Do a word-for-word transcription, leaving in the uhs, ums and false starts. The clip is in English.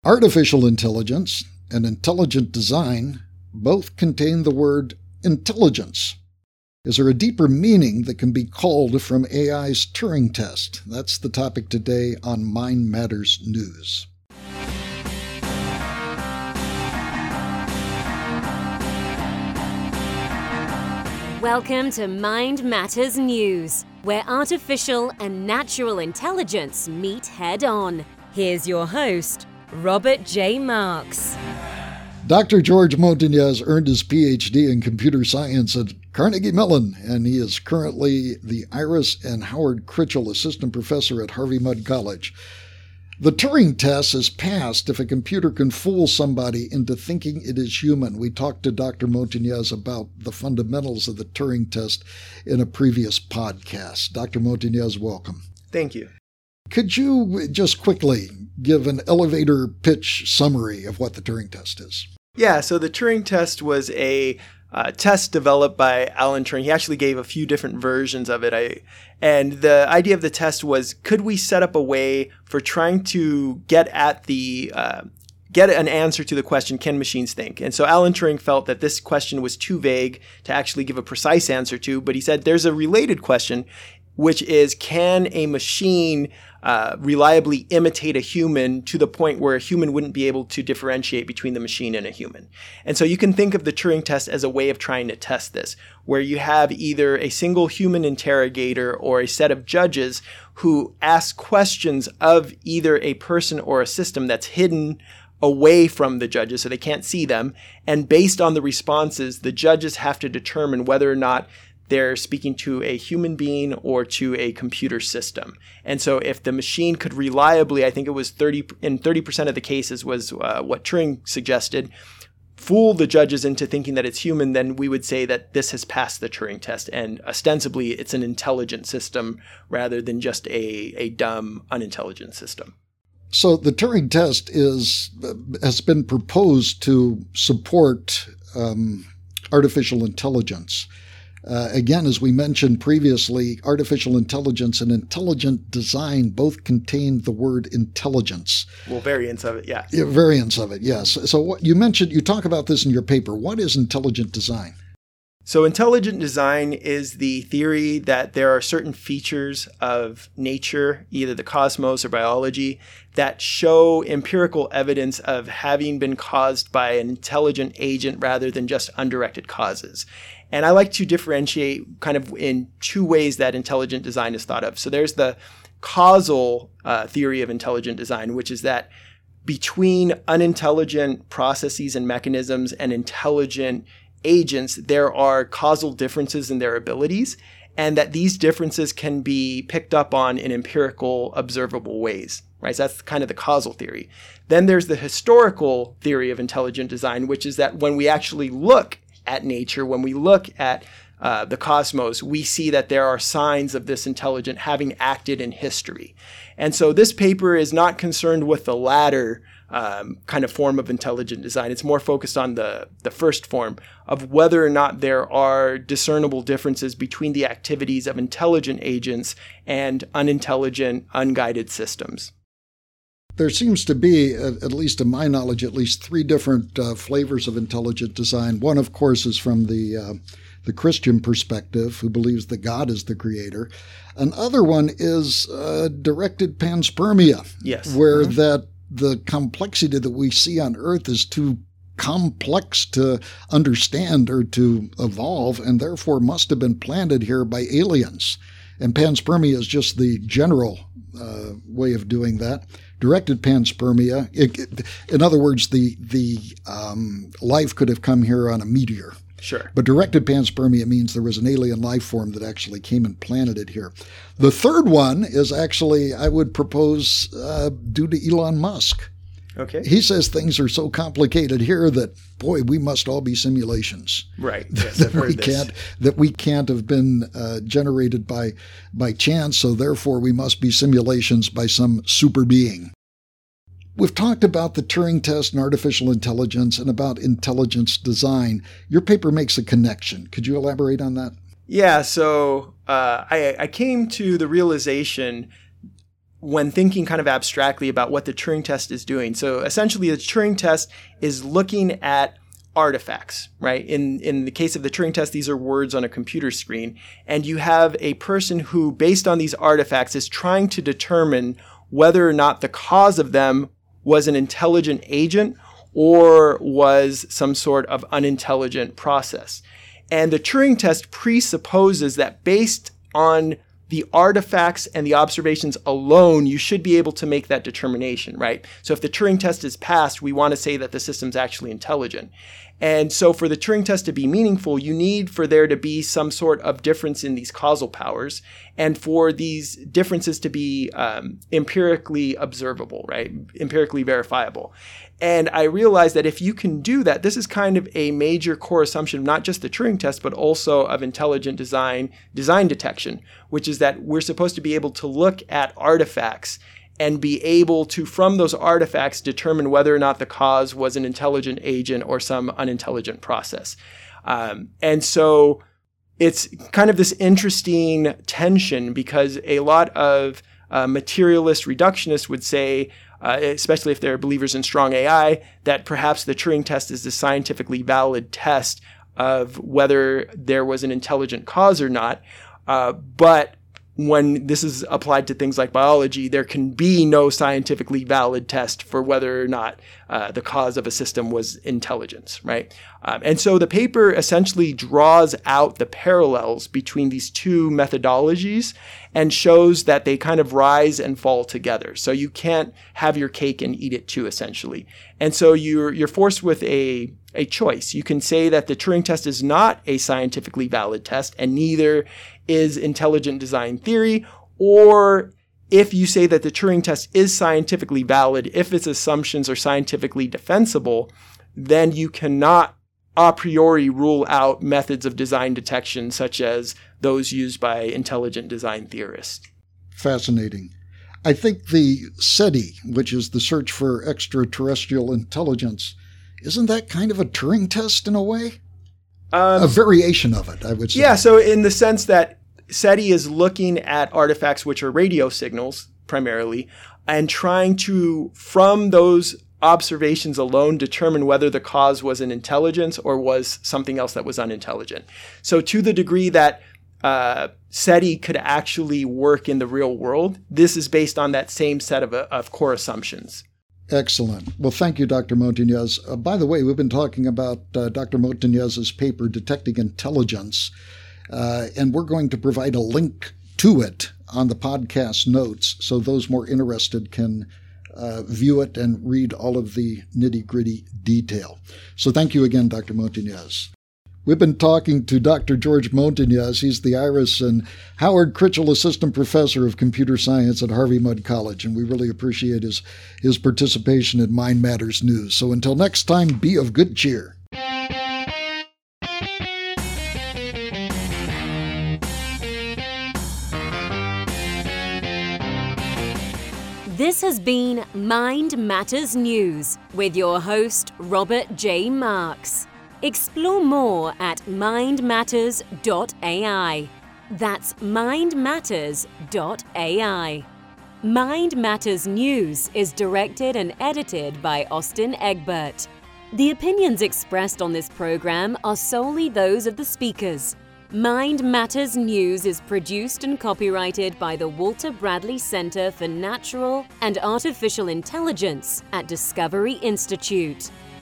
Artificial intelligence and intelligent design both contain the word intelligence. Is there a deeper meaning that can be culled from A I's Turing test? That's the topic today on Mind Matters News. Welcome to Mind Matters News, where artificial and natural intelligence meet head-on. Here's your host, Robert J. Marks. Doctor George Montañez earned his P H D in computer science at Carnegie Mellon, and he is currently the Iris and Howard Critchell Assistant Professor at Harvey Mudd College. The Turing test is passed if a computer can fool somebody into thinking it is human. We talked to Doctor Montañez about the fundamentals of the Turing test in a previous podcast. Doctor Montañez, welcome. Thank you. Could you just quickly give an elevator pitch summary of what the Turing test is? Yeah, so the Turing test was a uh, test developed by Alan Turing. He actually gave a few different versions of it. I, and the idea of the test was, could we set up a way for trying to get at the uh, get an answer to the question, can machines think? And so Alan Turing felt that this question was too vague to actually give a precise answer to, but he said there's a related question, which is, can a machine uh, reliably imitate a human to the point where a human wouldn't be able to differentiate between the machine and a human? And so you can think of the Turing test as a way of trying to test this, where you have either a single human interrogator or a set of judges who ask questions of either a person or a system that's hidden away from the judges so they can't see them. And based on the responses, the judges have to determine whether or not they're speaking to a human being or to a computer system. And so if the machine could reliably, I think it was thirty in thirty percent of the cases was uh, what Turing suggested, fool the judges into thinking that it's human, then we would say that this has passed the Turing test. And ostensibly, it's an intelligent system rather than just a, a dumb, unintelligent system. So the Turing test is has been proposed to support um, artificial intelligence. Uh, again, as we mentioned previously, artificial intelligence and intelligent design both contain the word intelligence. Well, variants of it, yeah. yeah variants of it, yes. So what you mentioned, you talk about this in your paper. What is intelligent design? So intelligent design is the theory that there are certain features of nature, either the cosmos or biology, that show empirical evidence of having been caused by an intelligent agent rather than just undirected causes. And I like to differentiate kind of in two ways that intelligent design is thought of. So there's the causal uh, theory of intelligent design, which is that between unintelligent processes and mechanisms and intelligent agents, there are causal differences in their abilities, and that these differences can be picked up on in empirical, observable ways, right? So that's kind of the causal theory. Then there's the historical theory of intelligent design, which is that when we actually look at nature, when we look at uh, the cosmos, we see that there are signs of this intelligent having acted in history. And so this paper is not concerned with the latter um, kind of form of intelligent design. It's more focused on the, the first form of whether or not there are discernible differences between the activities of intelligent agents and unintelligent, unguided systems. There seems to be, at least to my knowledge, at least three different uh, flavors of intelligent design. One, of course, is from the uh, the Christian perspective, who believes that God is the creator. Another one is uh, directed panspermia, yes, where mm-hmm. that the complexity that we see on Earth is too complex to understand or to evolve, and therefore must have been planted here by aliens. And panspermia is just the general uh, way of doing that. Directed panspermia, it, it, in other words, the the um, life could have come here on a meteor. Sure. But directed panspermia means there was an alien life form that actually came and planted it here. The third one is actually, I would propose, uh, due to Elon Musk. Okay. He says things are so complicated here that, boy, we must all be simulations. Right. Yes, that I've heard we this. can't that we can't have been uh, generated by by chance, so therefore we must be simulations by some super being. We've talked about the Turing test and artificial intelligence and about intelligence design. Your paper makes a connection. Could you elaborate on that? Yeah. So uh, I I came to the realization when thinking kind of abstractly about what the Turing test is doing. So essentially, the Turing test is looking at artifacts, right? In in the case of the Turing test, these are words on a computer screen. And you have a person who, based on these artifacts, is trying to determine whether or not the cause of them was an intelligent agent or was some sort of unintelligent process. And the Turing test presupposes that based on the artifacts and the observations alone, you should be able to make that determination, right? So if the Turing test is passed, we want to say that the system's actually intelligent. And so for the Turing test to be meaningful, you need for there to be some sort of difference in these causal powers and for these differences to be um, empirically observable, right? Empirically verifiable. And I realized that if you can do that, this is kind of a major core assumption of not just the Turing test, but also of intelligent design, design detection, which is that we're supposed to be able to look at artifacts and be able to, from those artifacts, determine whether or not the cause was an intelligent agent or some unintelligent process. Um, and so it's kind of this interesting tension because a lot of uh, materialist reductionists would say, uh, especially if they're believers in strong A I, that perhaps the Turing test is the scientifically valid test of whether there was an intelligent cause or not. Uh, but when this is applied to things like biology, there can be no scientifically valid test for whether or not uh, the cause of a system was intelligence, right? Um, and so the paper essentially draws out the parallels between these two methodologies and shows that they kind of rise and fall together. So you can't have your cake and eat it too, essentially. And so you're you're forced with a a choice. You can say that the Turing test is not a scientifically valid test, and neither is intelligent design theory, or if you say that the Turing test is scientifically valid, if its assumptions are scientifically defensible, then you cannot a priori rule out methods of design detection such as those used by intelligent design theorists. Fascinating. I think the SETI, which is the search for extraterrestrial intelligence, isn't that kind of a Turing test in a way? Um, a variation of it, I would say. Yeah, so in the sense that SETI is looking at artifacts which are radio signals primarily and trying to, from those observations alone, determine whether the cause was an intelligence or was something else that was unintelligent. So to the degree that uh, SETI could actually work in the real world, this is based on that same set of, of core assumptions. Excellent. Well, thank you, Doctor Montañez. Uh, by the way, we've been talking about uh, Doctor Montañez's paper, Detecting Intelligence, uh, and we're going to provide a link to it on the podcast notes so those more interested can uh, view it and read all of the nitty-gritty detail. So thank you again, Doctor Montañez. We've been talking to Doctor George Montañez. He's the Iris and Howard Critchell Assistant Professor of Computer Science at Harvey Mudd College, and we really appreciate his, his participation in Mind Matters News. So until next time, be of good cheer. This has been Mind Matters News with your host, Robert J. Marks. Explore more at mind matters dot a i. That's mind matters dot a i. Mind Matters News is directed and edited by Austin Egbert. The opinions expressed on this program are solely those of the speakers. Mind Matters News is produced and copyrighted by the Walter Bradley Center for Natural and Artificial Intelligence at Discovery Institute.